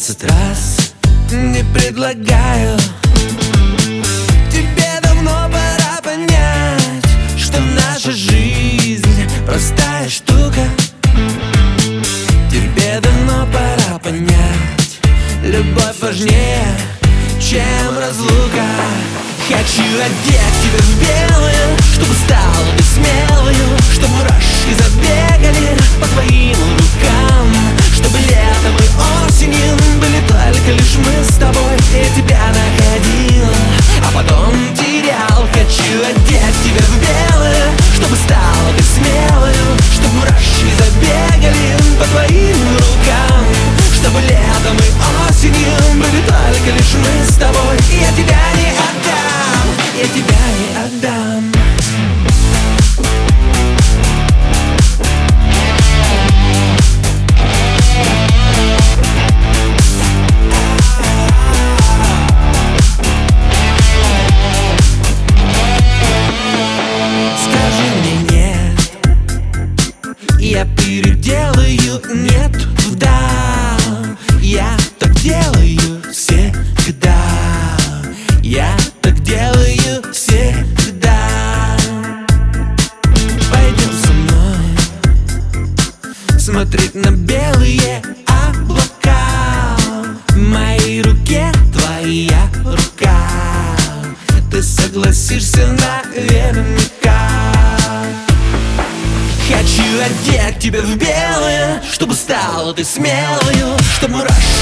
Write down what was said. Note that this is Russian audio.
15 раз не предлагаю. Тебе давно пора понять, что наша жизнь простая штука. Тебе давно пора понять, любовь важнее, чем разлука. Хочу одеть тебя в белое, чтобы стала ты смелою, чтобы мурашки забегали по твоим рукам, чтобы летом и осенью были только лишь мы с тобой. Я тебя находил, а потом терял. Хочу одеть тебя в белое, чтобы стала ты смелою, чтобы мурашки забегали по твоим рукам, чтобы летом и осенью были только лишь мы с тобой. Я тебя не отдам, я тебя не отдам. Скажи мне нет, я переделаю нет туда. Я так делаю всегда, я так делаю всегда. Пойдем со мной смотреть на белые облака. В моей руке твоя рука, ты согласишься наверняка. Хочу одеть тебя в белое, чтобы стала ты смелою, чтобы мурашки